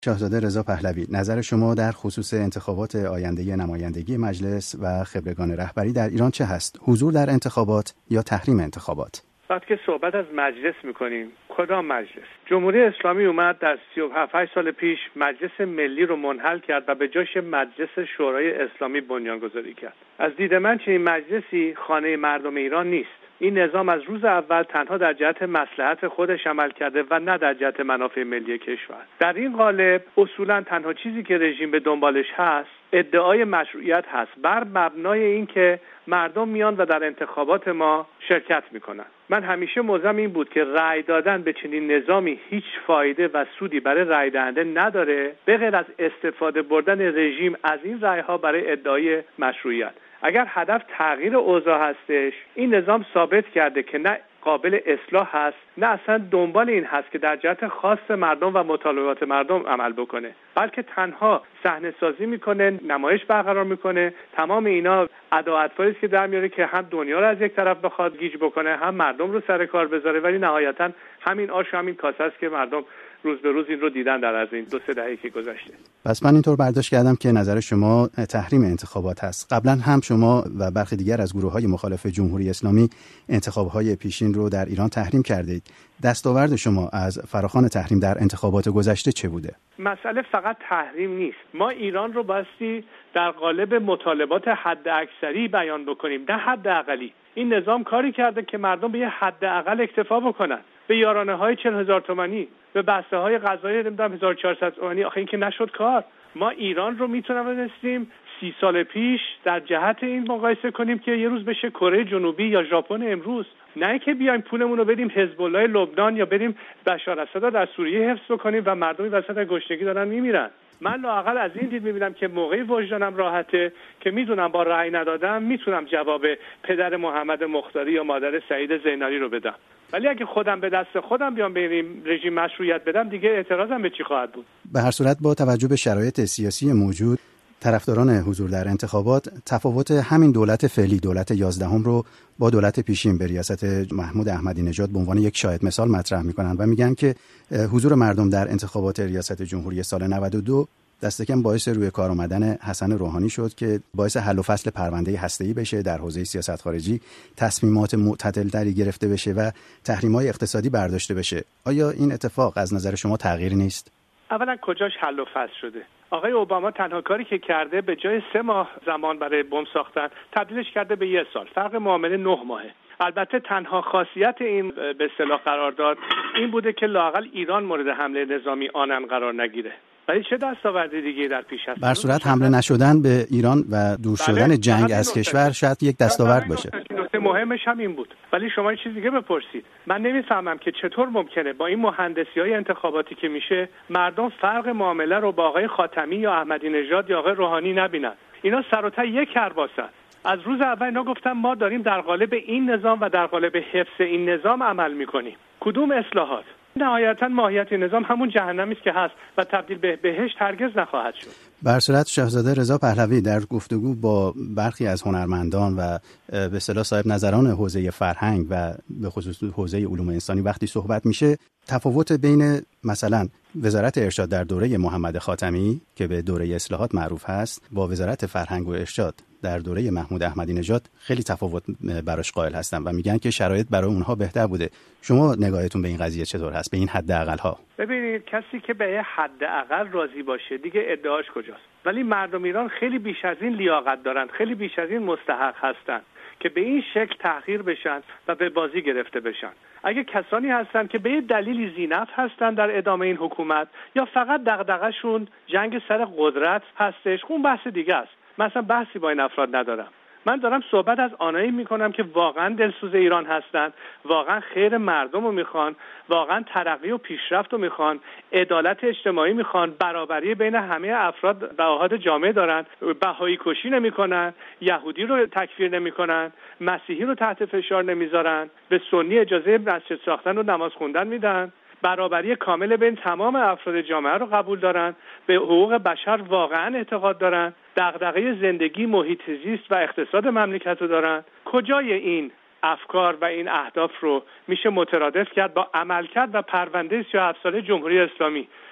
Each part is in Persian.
شاهزاده رضا پهلوی، نظر شما در خصوص انتخابات آینده نمایندگی مجلس و خبرگان رهبری در ایران چه هست؟ حضور در انتخابات یا تحریم انتخابات؟ وقتی که صحبت از مجلس میکنیم، کدام مجلس؟ جمهوری اسلامی اومد در 37 سال پیش مجلس ملی رو منحل کرد و به جاش مجلس شورای اسلامی بنیانگذاری کرد. از دید من چنین مجلسی خانه مردم ایران نیست. این نظام از روز اول تنها در جهت مصلحت خودش عمل کرده و نه در جهت منافع ملی کشور. در این قالب اصولا تنها چیزی که رژیم به دنبالش هست ادعای مشروعیت هست، بر مبنای این که مردم میان و در انتخابات ما شرکت میکنن. من همیشه موضوعم این بود که رأی دادن به چنین نظامی هیچ فایده و سودی برای رأی دهنده نداره به غیر از استفاده بردن رژیم از این رأی‌ها برای ادعای مشروعیت. اگر هدف تغییر اوضاع هستش، این نظام ثابت کرده که نه قابل اصلاح هست، نه اصلا دنبال این هست که در جهت خاص مردم و مطالبات مردم عمل بکنه، بلکه تنها صحنه سازی میکنه، نمایش برقرار میکنه. تمام اینا ادعاءاطفالی است که در میاره که هم دنیا رو از یک طرف بخواد گیج بکنه، هم مردم رو سر کار بذاره، ولی نهایتا همین آش و همین کاسه است که مردم روز به روز این رو دیدن در از این 2-3 دهه‌ای که گذشته. پس من اینطور برداشت کردم که نظر شما تحریم انتخابات هست. قبلا هم شما و برخی دیگر از گروه‌های مخالف جمهوری اسلامی انتخاب‌های پیشین رو در ایران تحریم کردید. دستاورد شما از فراخوان تحریم در انتخابات گذشته چه بوده؟ مسئله فقط تحریم نیست. ما ایران رو باستی در قالب مطالبات حد اکثری بیان بکنیم، نه حد اقلی. این نظام کاری کرده که مردم به یه حد اقل اکتفا بکنن، به یارانه‌های 40,000 تومانی، به بسته‌های غذایی 1400 تومانی. آخه این که نشد کار. ما ایران رو میتونم بنویسیم 30 سال پیش در جهت این مقایسه کنیم که یه روز بشه کره جنوبی یا ژاپن امروز، نه که بیایم پولمون رو بدیم حزب الله لبنان یا بدیم بشار اسد در سوریه حفظ کنیم و مردمی وسط گشنگی دارن میمیرن. من لااقل از این دید میبینم که موقعی وجدانم راحته که میدونم با رأی ندادم میتونم جواب پدر محمد مختاری یا مادر سعید زینالی رو بدم، ولی اگه خودم به دست خودم بیام به این رژیم مشروعیت بدم دیگه اعتراضم به چی خواهد بود؟ به هر صورت با توجه به شرایط سیاسی موجود، طرفداران حضور در انتخابات تفاوت همین دولت فعلی، دولت 11 رو با دولت پیشین به ریاست محمود احمدی نژاد به عنوان یک شاهد مثال مطرح میکنن و میگن که حضور مردم در انتخابات ریاست جمهوری سال 92 دست کم باعث روی کار آمدن حسن روحانی شد که باعث حل و فصل پرونده هسته‌ای بشه در حوزه سیاست خارجی، تصمیمات معتدل‌تری گرفته بشه و تحریم‌های اقتصادی برداشته بشه. آیا این اتفاق از نظر شما تغییری نیست؟ اولا کجاش حل و فصل شده؟ آقای اوباما تنها کاری که کرده به جای 3 ماه زمان برای بمب ساختن تبدیلش کرده به 1 سال. فرق معامله 9 ماهه. البته تنها خاصیت این به اصطلاح قرارداد این بوده که لااقل ایران مورد حمله نظامی آنن قرار نگیره. ولی چه دستاوردی دیگه در پیش هست؟ بر صورت حمله نشدن به ایران و دور شدن جنگ از کشور شاید یک دستاورد باشه. نکته مهمش هم این بود. ولی شما یه چیز دیگه بپرسید. من نمیفهمم که چطور ممکنه با این مهندسی‌های انتخاباتی که میشه مردم فرق معامله رو با آقای خاتمی یا احمدی نژاد یا آقای روحانی نبینن. اینا سر و ته یک کرباسن. از روز اول اینا گفتم ما داریم در قالب این نظام و در قالب حفظ این نظام عمل میکنیم. کدوم اصلاحات؟ نهایتا ماهیت نظام همون جهنمی است که هست و تبدیل به بهشت هرگز نخواهد شد. بر صورت شاهزاده رضا پهلوی در گفتگو با برخی از هنرمندان و به اصطلاح صاحب نظران حوزه فرهنگ و به خصوص حوزه علوم انسانی وقتی صحبت میشه، تفاوت بین مثلا وزارت ارشاد در دوره محمد خاتمی که به دوره اصلاحات معروف هست با وزارت فرهنگ و ارشاد در دوره محمود احمدی نژاد خیلی تفاوت براش قائل هستن و میگن که شرایط برای اونها بهتر بوده. شما نگاهتون به این قضیه چطور هست، به این حداقل ها؟ ببینید، کسی که به حداقل راضی باشه دیگه ادعاش کجاست؟ ولی مردم ایران خیلی بیش از این لیاقت دارن، خیلی بیش از این مستحق هستن که به این شکل تحقیر بشن و به بازی گرفته بشن. اگه کسانی هستن که به یه دلیلی ذی‌نفع هستن در ادامه این حکومت یا فقط دغدغه‌شون جنگ سر قدرت هستش، اون بحث دیگه است. مثلا بحثی با این افراد ندارم. من دارم صحبت از آنایی میکنم که واقعا دلسوز ایران هستن، واقعا خیر مردم رو میخوان، واقعا ترقی و پیشرفت رو میخوان، عدالت اجتماعی میخوان، برابری بین همه افراد و احاد جامعه دارن، بهایی کشی نمیکنن، یهودی رو تکفیر نمیکنن، مسیحی رو تحت فشار نمیذارن، به سنی اجازه مسجد ساختن و نماز خوندن میدن، برابری کامل بین تمام افراد جامعه رو قبول دارن، به حقوق بشر واقعا اعتقاد دارن، دغدغه زندگی، محیط زیست و اقتصاد مملکت رو دارن. کجای این افکار و این اهداف رو میشه مترادف کرد با عملکرد و پرونده 37 ساله جمهوری اسلامی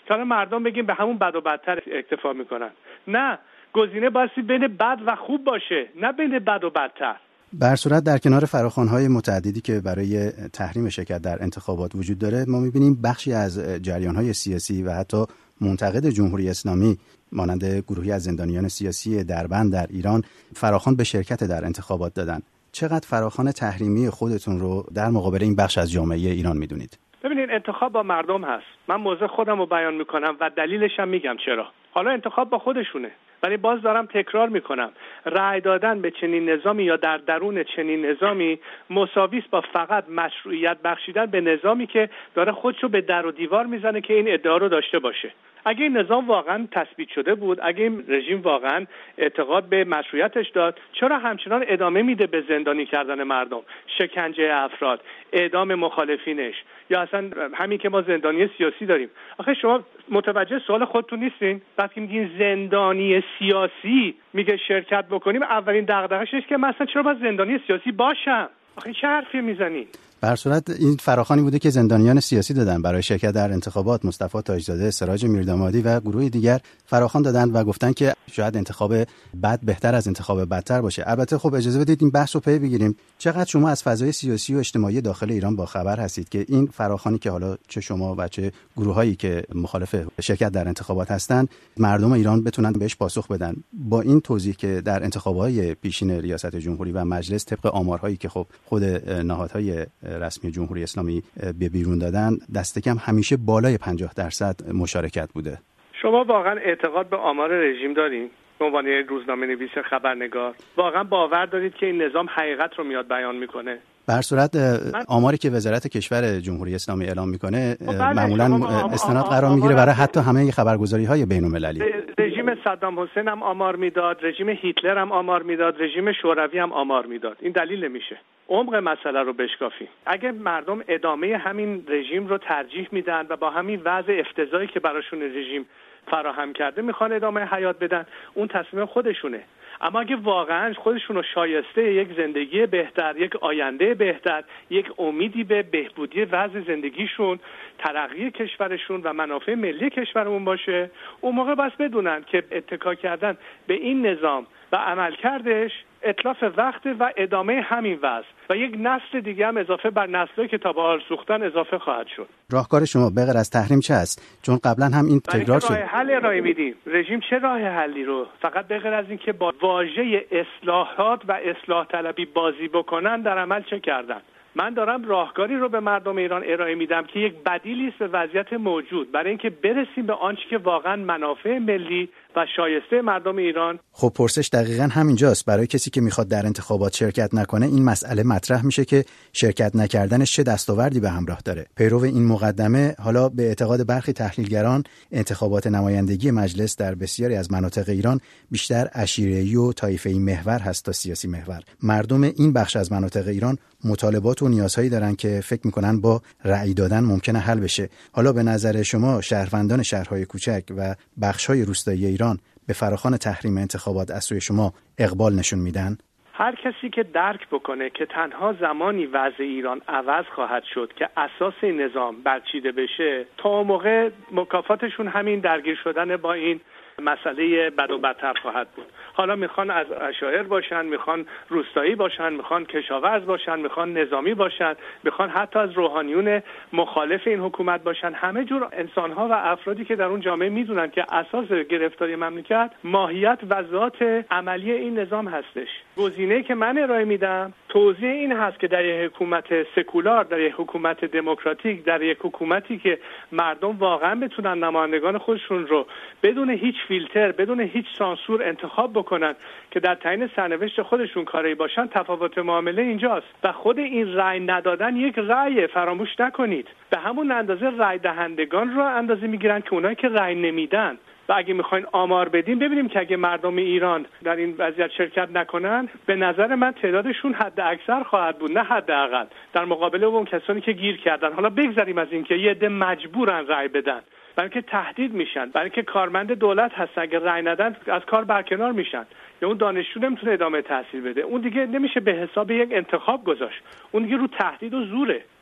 تا مردم بگیم به همون بد و بدتر اکتفا میکنن. نه، گزینه بایستی بین بد و خوب باشه، نه بین بد و بدتر. به هر صورت در کنار فراخوان‌های متعددی که برای تحریم شرکت در انتخابات وجود داره، ما می‌بینیم بخشی از جریان‌های سیاسی و حتی منتقد جمهوری اسلامی مانند گروهی از زندانیان سیاسی دربند در ایران فراخوان به شرکت در انتخابات دادن. چقدر فراخوان تحریمی خودتون رو در مقابل این بخش از جامعه ایران می‌دونید؟ ببینید، انتخاب با مردم هست. من موضع خودم رو بیان میکنم و دلیلش هم میگم چرا. حالا انتخاب با خودشونه، ولی باز دارم تکرار میکنم، رأی دادن به چنین نظامی یا در درون چنین نظامی مساوی است با فقط مشروعیت بخشیدن به نظامی که داره خودشو به در و دیوار میزنه که این ادعا رو داشته باشه. اگه این نظام واقعا تثبیت شده بود، اگه این رژیم واقعا اعتقاد به مشروعیتش داد، چرا همچنان ادامه میده به زندانی کردن مردم، شکنجه افراد، اعدام مخالفینش، یا اصلا همین که ما زندانی سیاسی داریم؟ آخه شما متوجه سوال خودتون نیستین؟ وقتی میگین زندانی سیاسی میگه شرکت بکنیم، اولین دغدغه‌اش اینه که مثلا چرا باید زندانی سیاسی باشم؟ آخه چه حرفی میزنین؟ به هر صورت این فراخوانی بوده که زندانیان سیاسی دادن برای شرکت در انتخابات. مصطفی تاجزاده، سراج میردامادی و گروه دیگر فراخوان دادن و گفتن که شاید انتخاب بد بهتر از انتخاب بدتر باشه. البته خب اجازه بدید این بحث رو پی بگیریم. چقدر شما از فضای سیاسی و اجتماعی داخل ایران با خبر هستید که این فراخوانی که حالا چه شما و چه گروهایی که مخالف شرکت در انتخابات هستند، مردم ایران بتونن بهش پاسخ بدن؟ با این توضیح که در انتخابات پیشین ریاست جمهوری و مجلس طبق آمارهایی که خب خود نهادهای رسمی جمهوری اسلامی به بیرون دادن، دست کم همیشه بالای 50% مشارکت بوده. شما واقعا اعتقاد به آمار رژیم دارین؟ به عنوان روزنامه نویس خبرنگار واقعا باور دارید که این نظام حقیقت رو میاد بیان میکنه؟ به هر صورت آماری که وزارت کشور جمهوری اسلامی اعلام میکنه معمولا استناد قرار میگیره برای حتی همه خبرگزاری‌های بین‌المللی. رژیم صدام حسین هم آمار میداد، رژیم هیتلر هم آمار میداد، رژیم شوروی هم آمار میداد. این دلیل نمیشه عمق مسئله رو بشکافیم. اگه مردم ادامه همین رژیم رو ترجیح میدن و با همین وضع افتضاحی که براشون رژیم فراهم کرده میخوان ادامه حیات بدن، اون تصمیم خودشونه. اما اگه واقعا خودشون رو شایسته یک زندگی بهتر، یک آینده بهتر، یک امیدی به بهبودی وضع زندگیشون، ترقی کشورشون و منافع ملی کشورمون باشه، اون موقع بس بدونن که اتکا کردن به این نظام و عملکردش اتلاف وقت و ادامه همین وضع و یک نسل دیگه هم اضافه بر نسلی که تا به حال سوختن اضافه خواهد شد. راهکار شما بغیر از تحریم چه است؟ چون قبلا هم این تکرار شد. راه حل ارائه میدیم. رژیم چه راه حلی رو فقط بغیر از این که با واژه اصلاحات و اصلاح طلبی بازی بکنن در عمل چه کردن؟ من دارم راهکاری رو به مردم ایران ارائه میدم که یک بدیلی است به وضعیت موجود برای اینکه برسیم به آنچه که واقعا منافع ملی و شایسته مردم ایران. خب پرسش دقیقاً همینجاست. برای کسی که میخواد در انتخابات شرکت نکنه این مسئله مطرح میشه که شرکت نکردنش چه دستاوردی به همراه داره. پیرو این مقدمه، حالا به اعتقاد برخی تحلیلگران انتخابات نمایندگی مجلس در بسیاری از مناطق ایران بیشتر عشیره‌ای و طایفه‌ای محور هست تا سیاسی محور. مردم این بخش از مناطق ایران مطالبات و نیازهایی دارن که فکر میکنن با رأی دادن ممکنه حل بشه. حالا به نظر شما شهروندان شهرهای کوچک و بخش‌های روستایی ایران به فراخوان تحریم انتخابات از سوی شما اقبال نشون میدن؟ هر کسی که درک بکنه که تنها زمانی وضع ایران عوض خواهد شد که اساس این نظام برچیده بشه، تا موقع مکافاتشون همین درگیر شدن با این مسئله بد و بدتر خواهد بود. حالا میخوان از عشایر باشن، میخوان روستایی باشن، میخوان کشاورز باشن، میخوان نظامی باشن، میخوان حتی از روحانیون مخالف این حکومت باشن. همه جور انسانها و افرادی که در اون جامعه میدونن که اساس گرفتاری مملکت ماهیت و ذات عملی این نظام هستش. گزینه‌ای که من ارائه میدم توضیح این هست که در یک حکومت سکولار، در یک حکومت دموکراتیک، در یک حکومتی که مردم واقعا بتونن نمایندگان خودشون رو بدون هیچ فیلتر، بدون هیچ سانسور انتخاب بکنن که در تعیین سرنوشت خودشون کاری باشن، تفاوت معامله اینجاست. و خود این رأی ندادن یک رأی، فراموش نکنید. به همون اندازه رأی دهندگان رو اندازه میگیرن که اونایی که رأی نمیدن. و اگه میخواین آمار بدیم ببینیم که اگه مردم ایران در این وضعیت شرکت نکنن، به نظر من تعدادشون حد اکثر خواهد بود، نه حد اقل، در مقابل اون کسانی که گیر کردن. حالا بگذاریم از این که یه عده مجبورن رأی بدن، برای که تهدید میشن، برای که کارمند دولت هستن، اگه رأی ندن از کار برکنار میشن، یا اون دانشجو نمیتونه ادامه تحصیل بده. اون دیگه نمیشه به حساب یک انتخاب گذاشت، اون دیگه رو تهدید و زوره.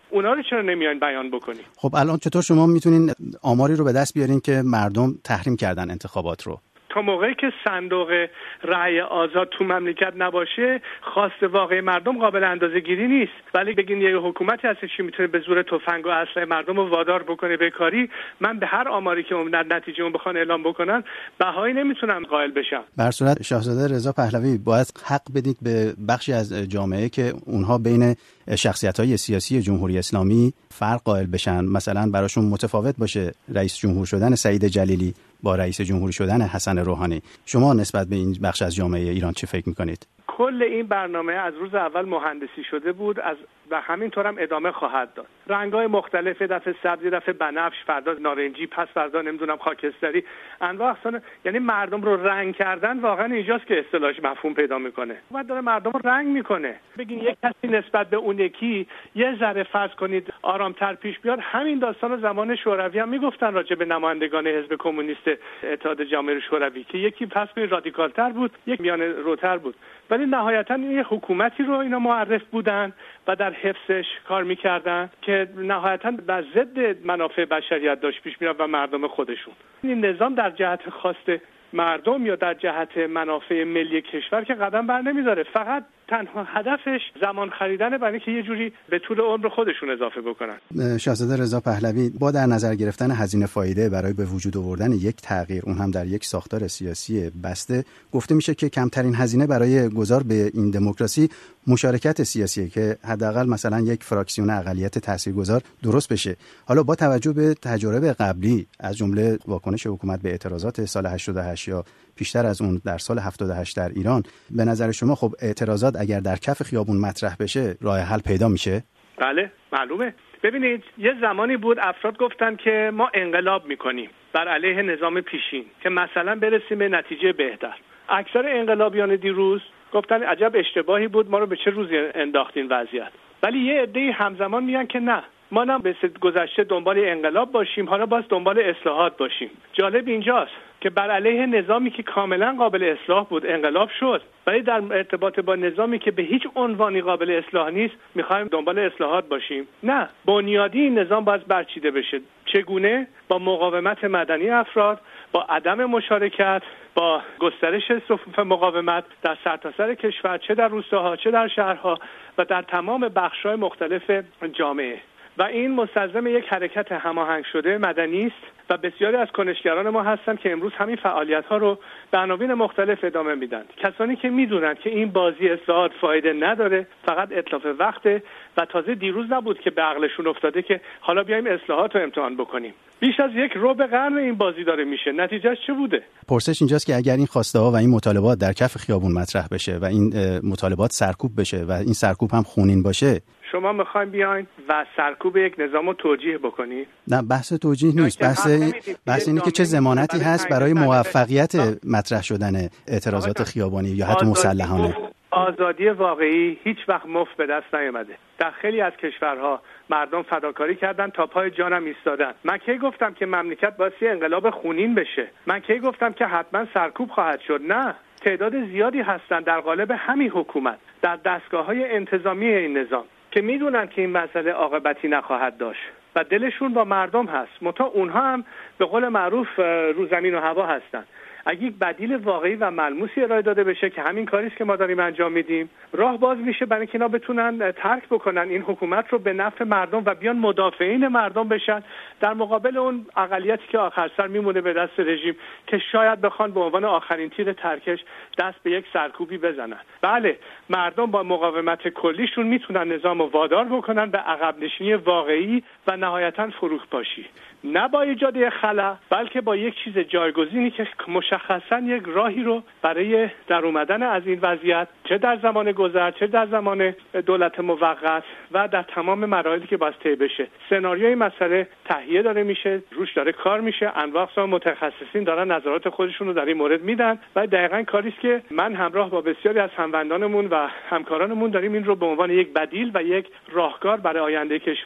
اونا رو چرا نمیاین بیان بکنین؟ خب الان چطور شما میتونین آماری رو به دست بیارین که مردم تحریم کردن انتخابات رو؟ تا موقعی که صندوق رأی آزاد تو مملکت نباشه، خواست واقعی مردم قابل اندازه‌گیری نیست. ولی بگین یه حکومتی هست که میتونه به زور تفنگ و اسلحه مردم رو وادار بکنه به کاری، من به هر آماری که اون نتیجه اون بخوان اعلام بکنن بهایی نمیتونم قائل بشم. بر صورت شاهزاده رضا پهلوی باید حق بدید به بخشی از جامعه که اونها بین شخصیت‌های سیاسی جمهوری اسلامی فرق قائل بشن، مثلا براشون متفاوت باشه رئیس جمهور شدن سعید جلیلی با رئیس جمهوری شدن حسن روحانی. شما نسبت به این بخش از جامعه ایران چه فکر می‌کنید؟ کل این برنامه از روز اول مهندسی شده بود و همینطور هم ادامه خواهد داد. رنگ‌های مختلف، دفعه سبزی، دفعه بنفش، فردا نارنجی، پس فردا نمیدونم خاکستری، انواع اقسام. یعنی مردم رو رنگ کردن واقعا اینجاست که اصطلاحش مفهوم پیدا میکنه. بعد داره مردم رو رنگ میکنه. بگین یک کسی نسبت به اون یکی یه ذره فرض کنید آرامتر پیش بیاد. همین داستان زمان شوروی هم میگفتن راجع به نمایندگان حزب کمونیست اتحاد جماهیر شوروی که یکی فرض کنید رادیکال‌تر بود، یک میانه روتر بود. ولی نهایتاً یه حکومتی رو اینا معرف بودن و در حفظش کار میکردن که نهایتاً بر ضد منافع بشریت داشت پیش میرفت و مردم خودشون. این نظام در جهت خواست مردم یا در جهت منافع ملی کشور که قدم بر نمیداره، فقط تنها هدفش زمان خریدن برای اینکه یه جوری به طول عمر خودشون اضافه بکنن. شاهزاده رضا پهلوی، با در نظر گرفتن هزینه فایده برای به وجود آوردن یک تغییر، اون هم در یک ساختار سیاسی بسته، گفته میشه که کمترین هزینه برای گذار به این دموکراسی مشارکت سیاسیه که حداقل مثلا یک فراکسیون اقلیت تاثیرگذار درست بشه. حالا با توجه به تجارب قبلی از جمله واکنش حکومت به اعتراضات سال 88 یا پیشتر از اون در سال 78 در ایران، به نظر شما خب اعتراضات اگر در کف خیابون مطرح بشه راه حل پیدا میشه؟ بله معلومه. ببینید یه زمانی بود افراد گفتن که ما انقلاب میکنیم بر علیه نظام پیشین که مثلا برسیم به نتیجه بهتر. اکثر انقلابیان دیروز گفتن عجب اشتباهی بود، ما رو به چه روزی انداختین وضعیت. ولی یه عده‌ای همزمان میگن که نه، ما نه به گذشته دنبال انقلاب باشیم، حالا باز دنبال اصلاحات باشیم. جالب اینجاست که بر علیه نظامی که کاملا قابل اصلاح بود انقلاب شد، ولی در ارتباط با نظامی که به هیچ عنوانی قابل اصلاح نیست میخوایم دنبال اصلاحات باشیم. نه، بنیادی این نظام باید برچیده بشه. چگونه؟ با مقاومت مدنی افراد، با عدم مشارکت، با گسترش صفوف مقاومت در سرتاسر کشور، چه در روستاها چه در شهرها و در تمام بخش‌های مختلف جامعه. و این مستلزم یک حرکت هماهنگ شده مدنی است و بسیاری از کنشگران ما هستند که امروز همین فعالیت‌ها رو به عناوین مختلف ادامه میدن. کسانی که میدونن که این بازی اصلاحات فایده نداره، فقط اتلاف وقته و تازه دیروز نبود که به عقلشون افتاده که حالا بیایم اصلاحات رو امتحان بکنیم. بیش از یک ربع قرن این بازی داره میشه. نتیجهش چه بوده؟ پرسش اینجاست که اگر این خواسته ها و این مطالبات در کف خیابون مطرح بشه و این مطالبات سرکوب بشه و این سرکوب هم خونین باشه، شما میخواین بیاین و سرکوب یک نظام رو توجیه بکنید؟ نه، بحث توجیه نیست. بحث اینه که چه ضمانتی هست برای موفقیت مطرح شدن اعتراضات خیابانی یا حتی مسلحانه. آزادی واقعی هیچ وقت مفت به دست نیامده. در خیلی از کشورها مردم فداکاری کردن، تا پای جانم ایستادن. من کی گفتم که مملکت باید انقلاب خونین بشه؟ من کی گفتم که حتما سرکوب خواهد شد؟ نه، تعداد زیادی هستن در قالب همین حکومت در دستگاه‌های انتظامی این نظام که میدونن که این مسئله عاقبتی نخواهد داشت و دلشون با مردم هست. منتها اونها هم به قول معروف رو زمین و هوا هستن. اگه یک بدیل واقعی و ملموسی ارائه داده بشه که همین کاریست که ما داریم انجام میدیم، راه باز میشه برای اینکه اینا بتونن ترک بکنن این حکومت رو به نفع مردم و بیان مدافعین مردم بشن در مقابل اون اقلیتی که آخر سر میمونه به دست رژیم که شاید بخوان به عنوان آخرین تیر ترکش دست به یک سرکوبی بزنن. بله، مردم با مقاومت کلیشون میتونن نظام رو وادار بکنن به عقب نشینی واقعی و نهایتاً فروخپاشی، نه با ایجاد خلا، بلکه با یک چیز جایگزینی که مشخصاً یک راهی رو برای در اومدن از این وضعیت، چه در زمان گذر چه در زمان دولت موقت و در تمام مراحلی که باید طی بشه. سناریوی مسئله تهیه داره میشه، روش داره کار میشه، انواع اقسام متخصصین دارن نظرات خودشون رو در این مورد میدن و دقیقاً کاری است که من همراه با بسیاری از هموندانمون و همکارانمون داریم این رو به عنوان یک بدیل و یک راهکار برای آینده کشور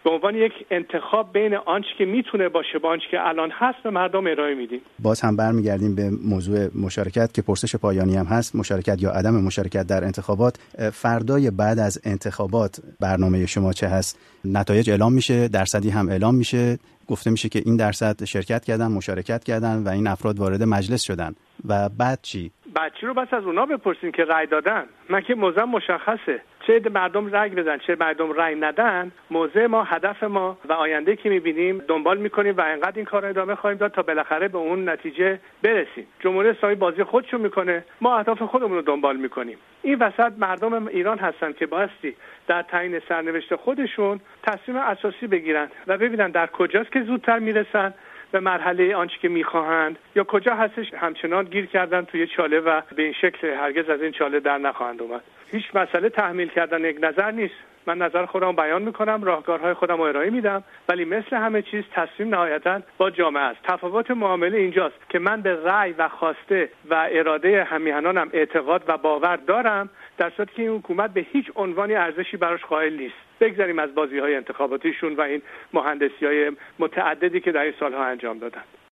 به عنوان یک انتخاب بین آنچه که میتونه باشه با آنچه که الان هست به مردم ارائه میدیم. باز هم برمیگردیم به موضوع مشارکت که پرسش پایانی هم هست، مشارکت یا عدم مشارکت در انتخابات. فردای بعد از انتخابات برنامه شما چه هست؟ نتایج اعلام میشه، درصدی هم اعلام میشه، گفته میشه که این درصد شرکت کردن، مشارکت کردن و این افراد وارد مجلس شدن و بعد چی؟ بعد چی رو بس از اونا بپرسین که رأی دادن. من که موضع مشخصه، چه مردم رأی بدن چه مردم رأی ندن، موضع ما، هدف ما و آینده که میبینیم دنبال میکنیم و انقدر این کار رو ادامه خواهیم داد تا بالاخره به اون نتیجه برسیم. جمهوری اسلامی بازی خودشو میکنه، ما اهداف خودمون رو دنبال میکنیم. این وسط مردم ایران هستن که بایستی در تعیین سرنوشت خودشون تصمیم اساسی بگیرن و ببینن در کجاست که زودتر میرسن به مرحله آنچه که میخواهند یا کجا هستش همچنان گیر کردن توی چاله و به این شکل هرگز از این چاله در نخواهند اومد. هیچ مسئله تحمیل کردن یک نظر نیست. من نظر خودم بیان میکنم، راهکارهای خودم رو ارائه میدم، ولی مثل همه چیز تصمیم نهایتاً با جامعه است. تفاوت معامله اینجاست که من به رأی و خواسته و اراده همیهنانم اعتقاد و باور دارم، در صورتی که این حکومت به هیچ عنوانی ارزشی براش قائل نیست. بگذاریم از بازی‌های انتخاباتیشون و این مهندسی‌های متعددی که در این سالها انجام دادن.